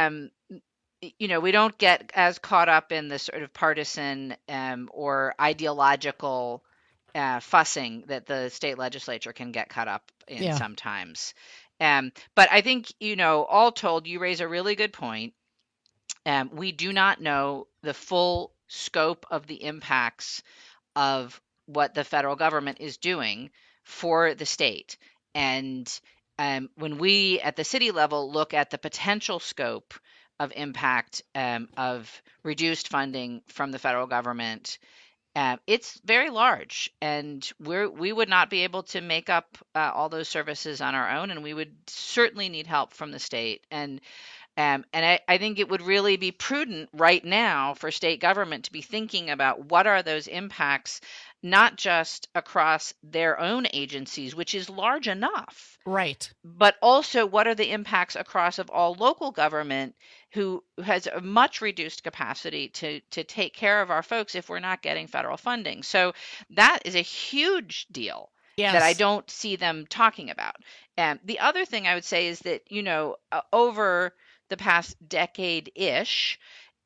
we don't get as caught up in the sort of partisan or ideological fussing that the state legislature can get caught up in sometimes. But I think, all told, you raise a really good point. We do not know the full scope of the impacts of what the federal government is doing for the state. And when we at the city level look at the potential scope of impact of reduced funding from the federal government, it's very large, and we would not be able to make up all those services on our own, and we would certainly need help from the state. And And I think it would really be prudent right now for state government to be thinking about what are those impacts, not just across their own agencies, which is large enough, right? But also what are the impacts across of all local government who has a much reduced capacity to take care of our folks if we're not getting federal funding. So that is a huge deal. Yes. That I don't see them talking about. The other thing I would say is that, over the past decade-ish,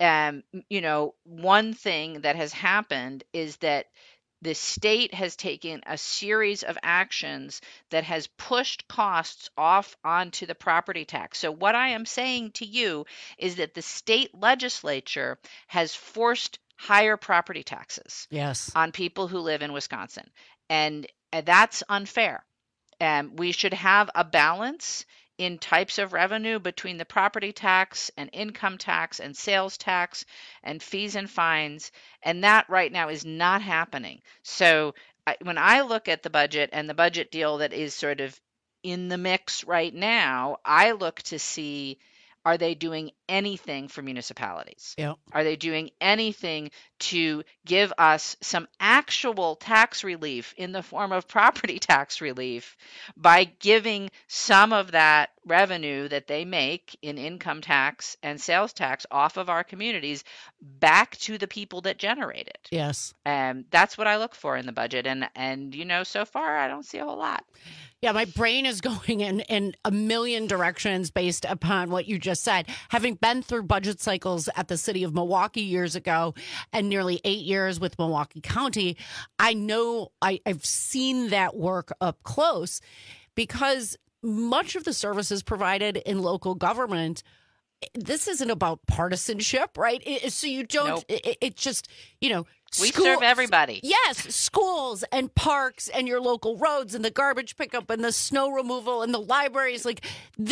one thing that has happened is that the state has taken a series of actions that has pushed costs off onto the property tax. So what I am saying to you is that the state legislature has forced higher property taxes on people who live in Wisconsin. And that's unfair. We should have a balance in types of revenue between the property tax and income tax and sales tax and fees and fines. And that right now is not happening. So when I look at the budget and the budget deal that is sort of in the mix right now, I look to see, are they doing anything for municipalities? Yeah. Are they doing anything to give us some actual tax relief in the form of property tax relief by giving some of that revenue that they make in income tax and sales tax off of our communities back to the people that generate it? Yes. That's what I look for in the budget. And so far I don't see a whole lot. Yeah, my brain is going in a million directions based upon what you just said. Having been through budget cycles at the city of Milwaukee years ago and nearly 8 years with Milwaukee County, I know I've seen that work up close because much of the services provided in local government, this isn't about partisanship, right? So you don't, it just, we serve everybody. Yes, schools and parks and your local roads and the garbage pickup and the snow removal and the libraries. Like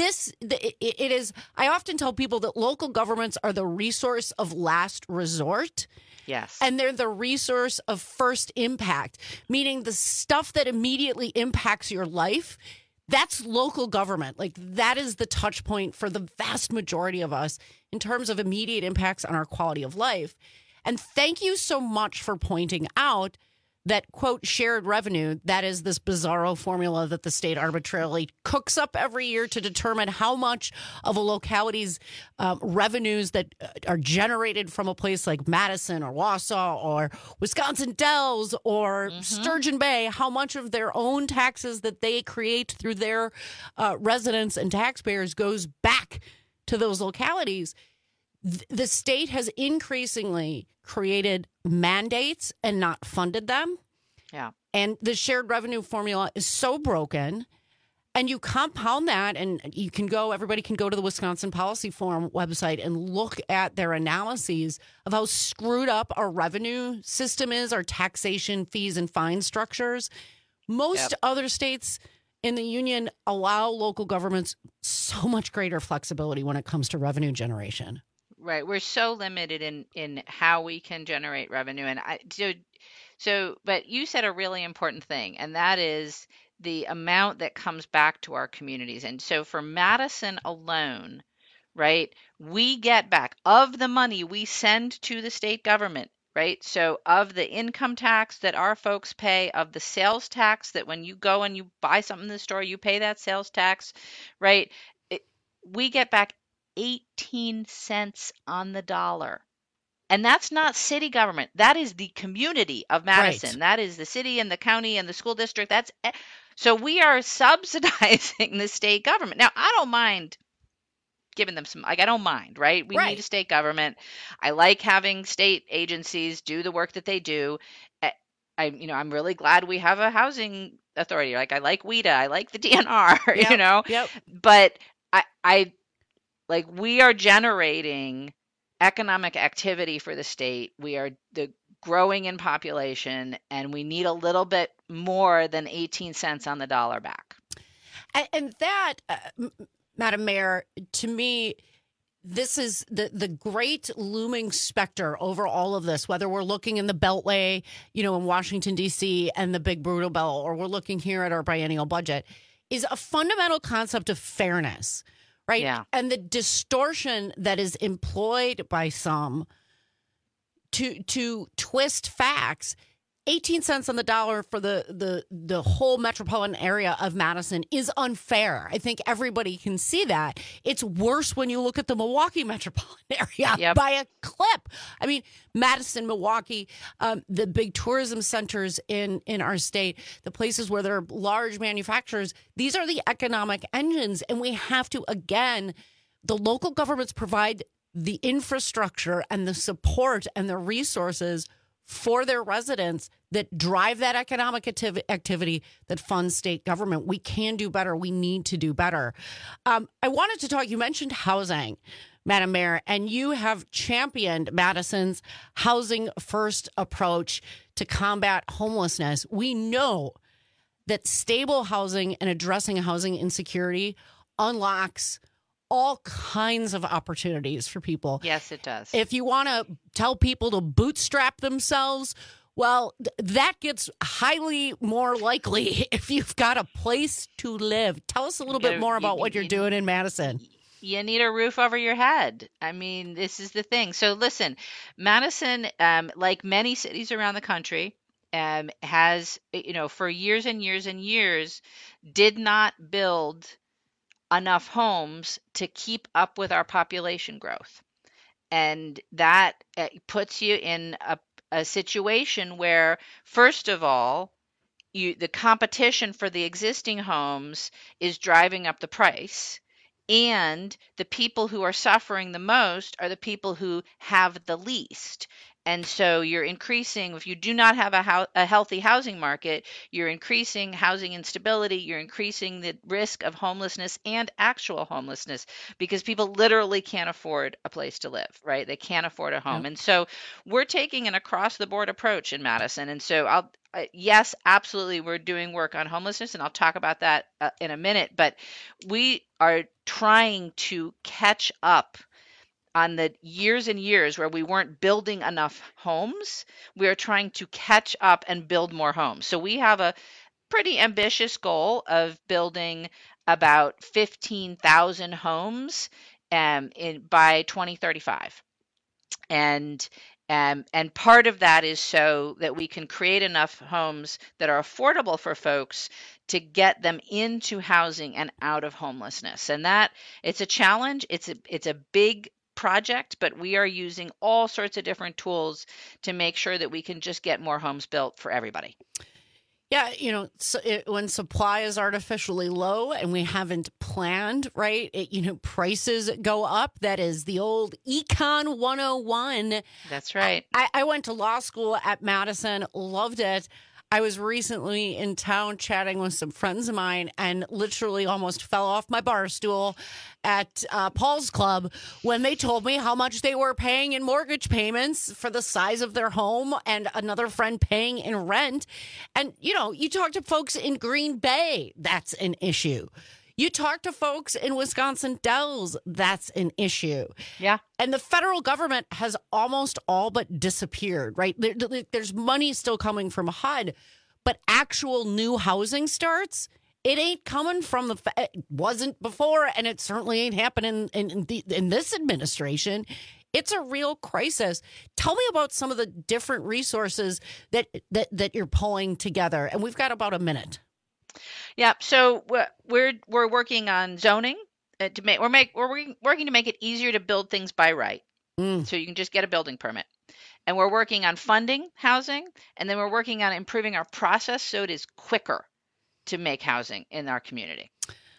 it is. I often tell people that local governments are the resource of last resort. Yes. And they're the resource of first impact, meaning the stuff that immediately impacts your life. That's local government. Like that is the touch point for the vast majority of us in terms of immediate impacts on our quality of life. And thank you so much for pointing out that, quote, shared revenue, that is this bizarro formula that the state arbitrarily cooks up every year to determine how much of a locality's revenues that are generated from a place like Madison or Wausau or Wisconsin Dells or Sturgeon Bay, how much of their own taxes that they create through their residents and taxpayers goes back to those localities. The state has increasingly created mandates and not funded them. Yeah. And the shared revenue formula is so broken. And you compound that, and everybody can go to the Wisconsin Policy Forum website and look at their analyses of how screwed up our revenue system is, our taxation, fees, and fine structures. Most other states in the union allow local governments so much greater flexibility when it comes to revenue generation. Right. We're so limited in how we can generate revenue. And but you said a really important thing, and that is the amount that comes back to our communities. And so for Madison alone, right, we get back of the money we send to the state government, right? So of the income tax that our folks pay, of the sales tax that when you go and you buy something in the store, you pay that sales tax, right? We get back 18 cents on the dollar. And that's not city government. That is the community of Madison. Right. That is the city and the county and the school district. So we are subsidizing the state government. Now, I don't mind giving them some, I don't mind, right? We need a state government. I like having state agencies do the work that they do. I'm really glad we have a housing authority. Like I like WIDA, I like the DNR, But we are generating economic activity for the state. We are growing in population, and we need a little bit more than 18 cents on the dollar back. And that, Madam Mayor, to me, this is the great looming specter over all of this, whether we're looking in the Beltway, in Washington, D.C., and the big brutal bill, or we're looking here at our biennial budget, is a fundamental concept of fairness. right? Yeah. And the distortion that is employed by some to twist facts. 18 cents on the dollar for the whole metropolitan area of Madison is unfair. I think everybody can see that. It's worse when you look at the Milwaukee metropolitan area by a clip. I mean, Madison, Milwaukee, the big tourism centers in our state, the places where there are large manufacturers, these are the economic engines. And we have to, again, the local governments provide the infrastructure and the support and the resources for their residents that drive that economic activity that funds state government. We can do better. We need to do better. I wanted to talk, you mentioned housing, Madam Mayor, and you have championed Madison's housing first approach to combat homelessness. We know that stable housing and addressing housing insecurity unlocks all kinds of opportunities for people. Yes, it does. If you want to tell people to bootstrap themselves, well, that gets highly more likely if you've got a place to live. Tell us a little bit more about what you're doing in Madison. You need a roof over your head. I mean, this is the thing. So listen, Madison, like many cities around the country, has, for years and years and years, did not build enough homes to keep up with our population growth. And that puts you in a situation where, first of all, the competition for the existing homes is driving up the price. And the people who are suffering the most are the people who have the least. And so you're increasing, if you do not have a healthy housing market, you're increasing housing instability, you're increasing the risk of homelessness and actual homelessness because people literally can't afford a place to live, right? They can't afford a home. Yep. And so we're taking an across-the-board approach in Madison. And so yes, absolutely, we're doing work on homelessness, and I'll talk about that in a minute. But we are trying to catch up on the years and years where we weren't building enough homes. We are trying to catch up and build more homes. So we have a pretty ambitious goal of building about 15,000 homes by 2035. And part of that is so that we can create enough homes that are affordable for folks to get them into housing and out of homelessness. And that it's a challenge. It's a big project, but we are using all sorts of different tools to make sure that we can just get more homes built for everybody. Yeah, when supply is artificially low and we haven't planned, right, prices go up. That is the old Econ 101. That's right. I went to law school at Madison, loved it. I was recently in town chatting with some friends of mine and literally almost fell off my bar stool at Paul's Club when they told me how much they were paying in mortgage payments for the size of their home and another friend paying in rent. And, you talk to folks in Green Bay, that's an issue. You talk to folks in Wisconsin Dells, that's an issue. Yeah. And the federal government has almost all but disappeared, right? There's money still coming from HUD, but actual new housing starts, it ain't coming from it wasn't before, and it certainly ain't happening in this administration. It's a real crisis. Tell me about some of the different resources that you're pulling together. And we've got about a minute. Yeah, so we're working on zoning we're working to make it easier to build things by right, so you can just get a building permit. And we're working on funding housing, and then we're working on improving our process so it is quicker to make housing in our community.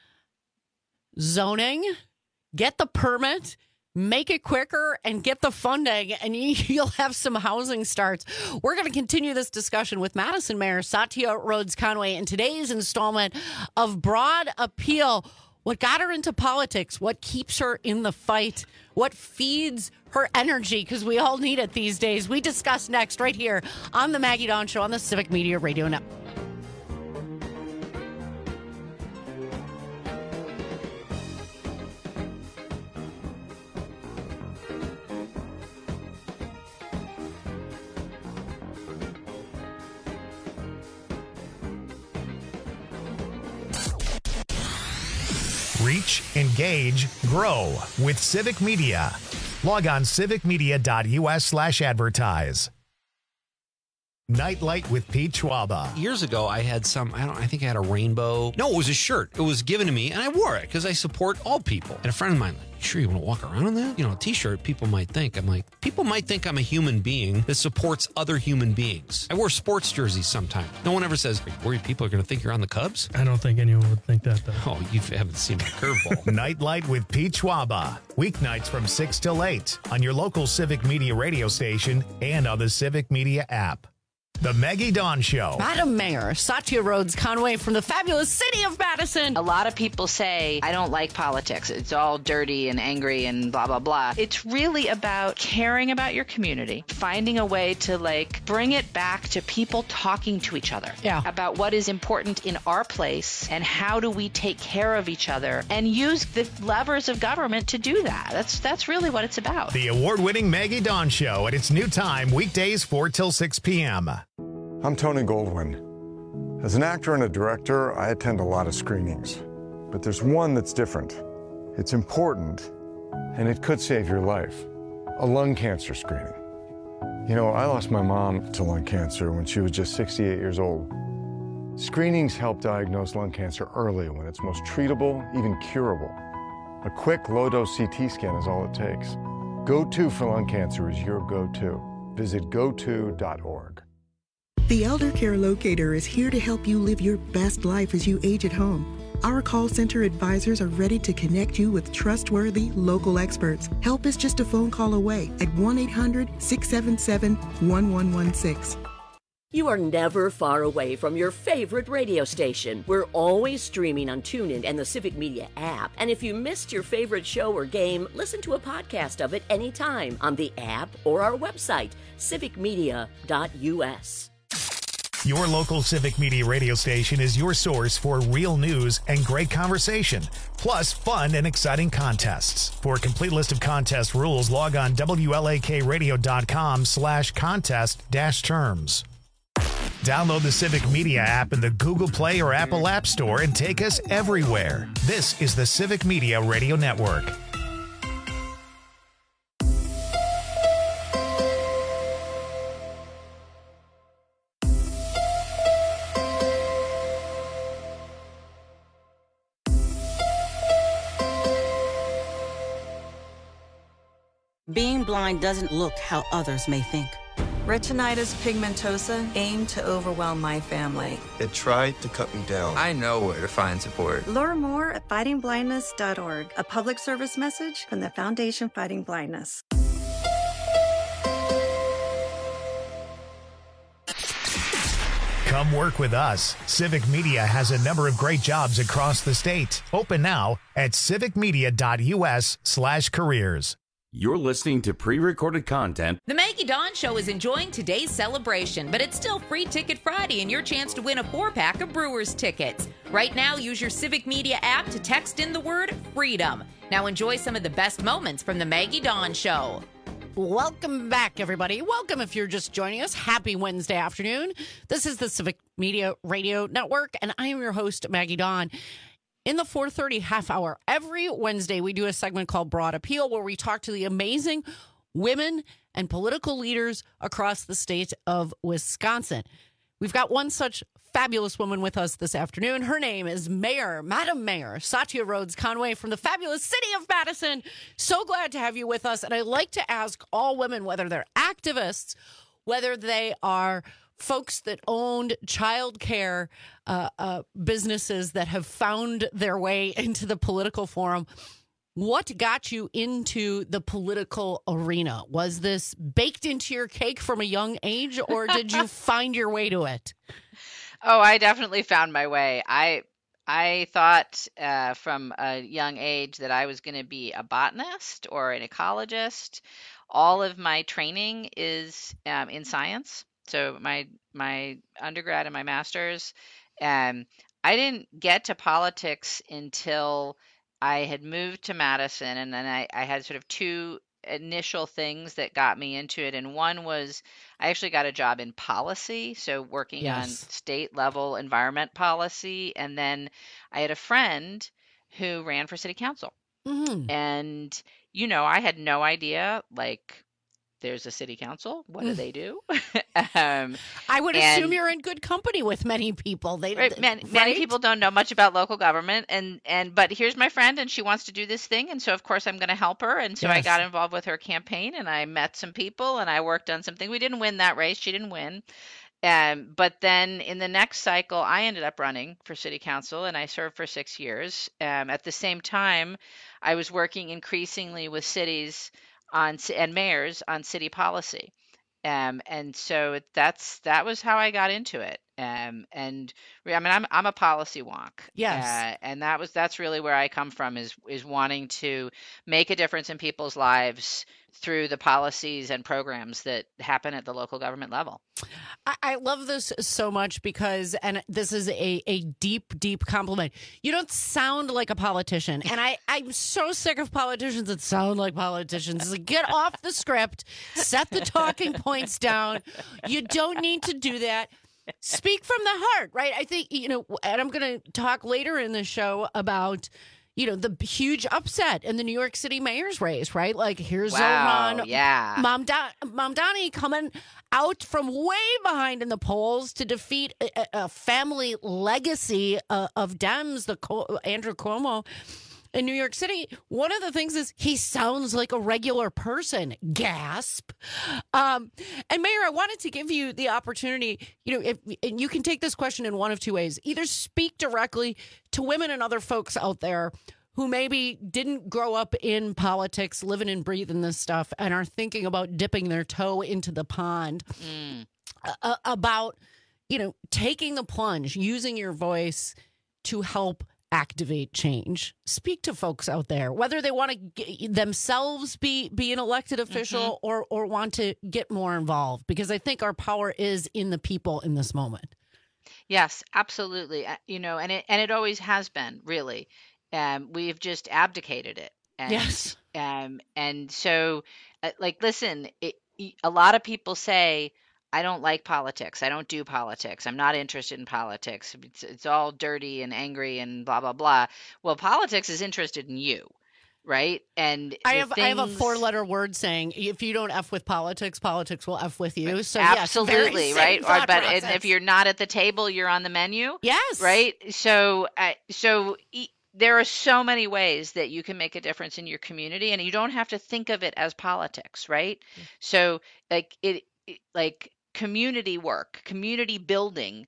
Zoning, get the permit, make it quicker, and get the funding, and you'll have some housing starts. We're going to continue this discussion with Madison Mayor Satya Rhodes Conway in today's installment of Broad Appeal. What got her into politics? What keeps her in the fight? What feeds her energy? Because we all need it these days. We discuss next right here on the Maggie Dawn Show on the Civic Media Radio Network. Reach, engage, grow with Civic Media. Log on civicmedia.us/advertise. Nightlight with Pete Schwaba. Years ago, I had I think I had a rainbow. No, it was a shirt. It was given to me, and I wore it because I support all people. And a friend of mine, you sure you want to walk around in that? A t-shirt, people might think. I'm like, people might think I'm a human being that supports other human beings. I wear sports jerseys sometimes. No one ever says, are you worried people are going to think you're on the Cubs? I don't think anyone would think that, though. Oh, you haven't seen my curveball. Nightlight with Pete Schwaba. Weeknights from 6 till 8 on your local Civic Media radio station and on the Civic Media app. The Maggie Dawn Show. Madam Mayor, Satya Rhodes Conway from the fabulous city of Madison. A lot of people say, I don't like politics. It's all dirty and angry and blah, blah, blah. It's really about caring about your community, finding a way to bring it back to people talking to each other about what is important in our place and how do we take care of each other and use the levers of government to do that. That's really what it's about. The award-winning Maggie Dawn Show at its new time, weekdays 4 till 6 p.m. I'm Tony Goldwyn. As an actor and a director, I attend a lot of screenings. But there's one that's different. It's important, and it could save your life. A lung cancer screening. I lost my mom to lung cancer when she was just 68 years old. Screenings help diagnose lung cancer early when it's most treatable, even curable. A quick, low-dose CT scan is all it takes. Go-To for lung cancer is your go-to. Visit goto.org. The Elder Care Locator is here to help you live your best life as you age at home. Our call center advisors are ready to connect you with trustworthy local experts. Help is just a phone call away at 1-800-677-1116. You are never far away from your favorite radio station. We're always streaming on TuneIn and the Civic Media app. And if you missed your favorite show or game, listen to a podcast of it anytime on the app or our website, civicmedia.us. Your local Civic Media radio station is your source for real news and great conversation, plus fun and exciting contests. For a complete list of contest rules, log on WLAKradio.com/contest-terms. Download the Civic Media app in the Google Play or Apple App Store and take us everywhere. This is the Civic Media Radio Network. Being blind doesn't look how others may think. Retinitis pigmentosa aimed to overwhelm my family. It tried to cut me down. I know where to find support. Learn more at fightingblindness.org, a public service message from the Foundation Fighting Blindness. Come work with us. Civic Media has a number of great jobs across the state. Open now at civicmedia.us/careers. You're listening to pre-recorded content. The Maggie Dawn Show is enjoying today's celebration, but it's still Free Ticket Friday and your chance to win a 4-pack of Brewers tickets. Right now, use your Civic Media app to text in the word FREEDOM. Now enjoy some of the best moments from the Maggie Dawn Show. Welcome back, everybody. Welcome if you're just joining us. Happy Wednesday afternoon. This is the Civic Media Radio Network, and I am your host, Maggie Dawn. In the 4:30 half hour, every Wednesday, we do a segment called Broad Appeal, where we talk to the amazing women and political leaders across the state of Wisconsin. We've got one such fabulous woman with us this afternoon. Her name is Madam Mayor Satya Rhodes Conway from the fabulous city of Madison. So glad to have you with us. And I'd like to ask all women, whether they're activists, whether they are folks that owned child care businesses that have found their way into the political forum, what got you into the political arena? Was this baked into your cake from a young age, or did you find your way to it? Oh, I definitely found my way. I thought from a young age that I was going to be a botanist or an ecologist. All of my training is in science. So my undergrad and my master's, I didn't get to politics until I had moved to Madison, and then I had sort of two initial things that got me into it. And one was I actually got a job in policy, so working on state level environment policy. And then I had a friend who ran for city council. Mm-hmm. And, I had no idea, like, there's a city council. What do they do? I would assume you're in good company with many people. Many people don't know much about local government, but here's my friend, and she wants to do this thing, and so of course I'm going to help her. And so I got involved with her campaign, and I met some people, and I worked on something. We didn't win that race; she didn't win. But then in the next cycle, I ended up running for city council, and I served for 6 years. At the same time, I was working increasingly with cities and mayors on city policy. And so that was how I got into it. And I mean, I'm a policy wonk. Yes. And that's really where I come from is wanting to make a difference in people's lives through the policies and programs that happen at the local government level. I love this so much because, and this is a deep, deep compliment. You don't sound like a politician. And I'm so sick of politicians that sound like politicians. It's like, get off the script, set the talking points down. You don't need to do that. Speak from the heart, right? I think, and I'm going to talk later in the show about, the huge upset in the New York City mayor's race, right? Like, here's Zohran Mamdani coming out from way behind in the polls to defeat a family legacy of Dems, Andrew Cuomo in New York City. One of the things is he sounds like a regular person. Gasp. And Mayor, I wanted to give you the opportunity, and you can take this question in one of two ways. Either speak directly to women and other folks out there who maybe didn't grow up in politics, living and breathing this stuff, and are thinking about dipping their toe into the pond, about, taking the plunge, using your voice to help activate change. Speak to folks out there, whether they want to themselves be an elected official or want to get more involved, because I think our power is in the people in this moment. Yes, absolutely. And it always has been, really. We've just abdicated it. And, yes. And so, listen, a lot of people say, I don't like politics. I don't do politics. I'm not interested in politics. It's all dirty and angry and blah, blah, blah. Well, politics is interested in you, right? And I have a 4-letter word saying, if you don't F with politics, politics will F with you. So absolutely, yes, right? But if you're not at the table, you're on the menu. Yes. Right? So there are so many ways that you can make a difference in your community, and you don't have to think of it as politics, right? So community work, community building,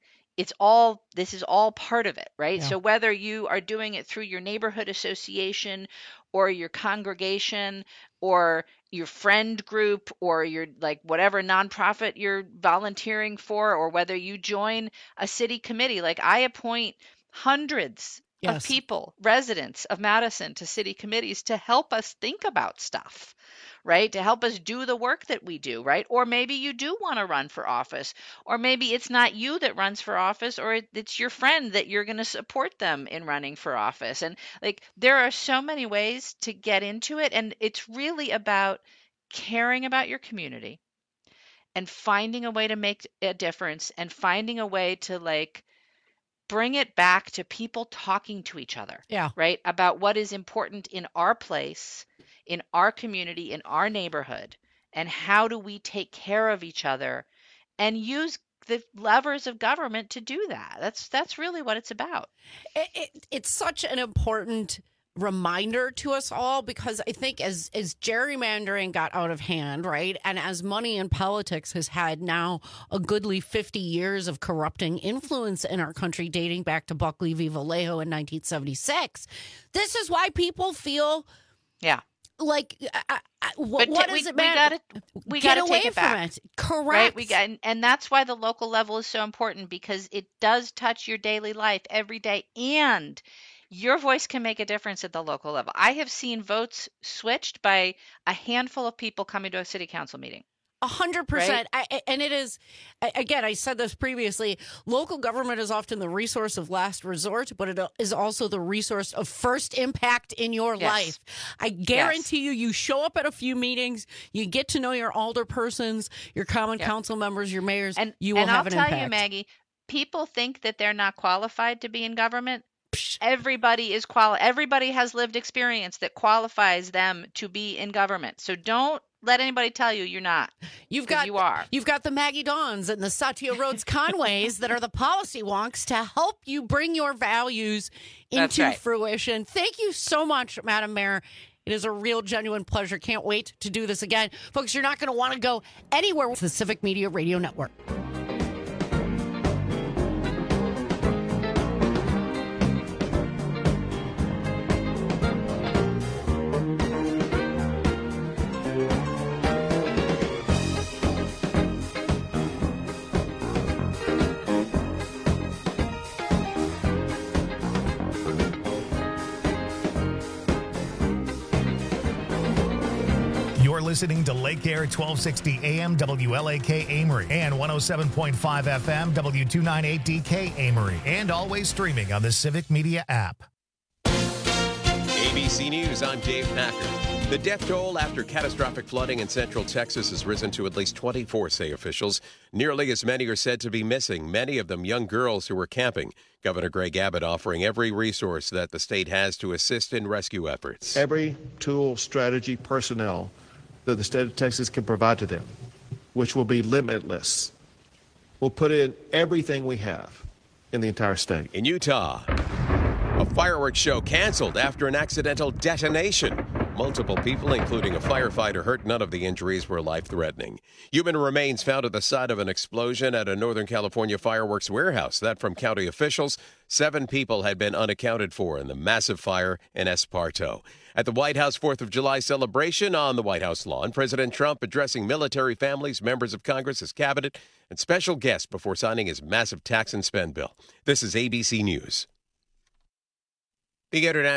this is all part of it, right? Yeah. So whether you are doing it through your neighborhood association or your congregation or your friend group or your whatever nonprofit you're volunteering for, or whether you join a city committee, I appoint hundreds of people, residents of Madison, to city committees to help us think about stuff, right? To help us do the work that we do, right? Or maybe you do want to run for office, or maybe it's not you that runs for office, or it's your friend that you're going to support them in running for office. And there are so many ways to get into it. And it's really about caring about your community and finding a way to make a difference and finding a way to bring it back to people talking to each other, right? About what is important in our place, in our community, in our neighborhood, and how do we take care of each other and use the levers of government to do that. That's really what it's about. It's such an important reminder to us all, because I think as gerrymandering got out of hand, right, and as money in politics has had now a goodly 50 years of corrupting influence in our country, dating back to Buckley v. Vallejo in 1976, this is why people feel what does it matter? We got to take it back. Correct. Right? And that's why the local level is so important, because it does touch your daily life every day, and your voice can make a difference at the local level. I have seen votes switched by a handful of people coming to a city council meeting. 100%. And it is, again, I said this previously, local government is often the resource of last resort, but it is also the resource of first impact in your life. I guarantee you show up at a few meetings, you get to know your alderpersons, your common council members, your mayors, and you will have an impact. And I'll tell you, Maggie, people think that they're not qualified to be in government. Everybody has lived experience that qualifies them to be in government. So don't let anybody tell you you're not. You are. You've got the Maggie Dawns and the Satya Rhodes Conways that are the policy wonks to help you bring your values into fruition. Thank you so much, Madam Mayor. It is a real, genuine pleasure. Can't wait to do this again. Folks, you're not going to want to go anywhere with the Civic Media Radio Network. Listening to Lake Air 1260 AM WLAK Amory and 107.5 FM W298DK Amory, and always streaming on the Civic Media app. ABC News, I'm Dave Packer. The death toll after catastrophic flooding in central Texas has risen to at least 24, say officials. Nearly as many are said to be missing, many of them young girls who were camping. Governor Greg Abbott offering every resource that the state has to assist in rescue efforts. Every tool, strategy, personnel that the state of Texas can provide to them, which will be limitless. We'll put in everything we have in the entire state. In Utah, a fireworks show canceled after an accidental detonation. Multiple people, including a firefighter, hurt. None of the injuries were life-threatening. Human remains found at the site of an explosion at a Northern California fireworks warehouse. That from county officials. 7 people had been unaccounted for in the massive fire in Esparto. At the White House 4th of July celebration on the White House lawn, President Trump addressing military families, members of Congress, his cabinet, and special guests before signing his massive tax and spend bill. This is ABC News. Big International